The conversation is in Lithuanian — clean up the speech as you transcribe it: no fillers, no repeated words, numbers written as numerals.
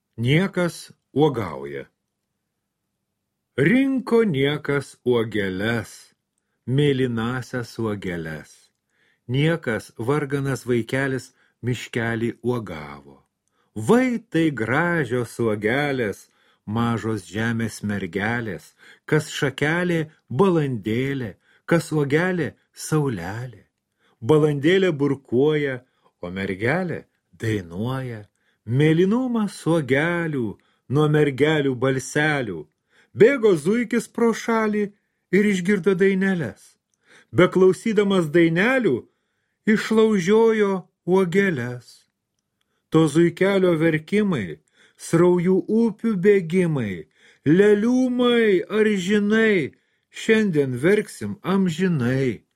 Niekas uogauja. Rinko niekas uogeles, mėlynasias uogeles. Niekas varganas vaikelis miškelį uogavo. Vai tai gražios uogelės, mažos žemės mergelės, kas šakelė balandėlė, kas uogelė saulelė. Balandėlė burkuoja, o mergelė dainuoja. Mėlynumas uogelių nuo mergelių balselių. Bėgo zuikis pro šalį ir išgirdo daineles. Beklausydamas dainelių, išlaužiojo uogeles. To zuikelio verkimai, sraujų upių bėgimai, leliumai ar žinai, šiandien verksim amžinai.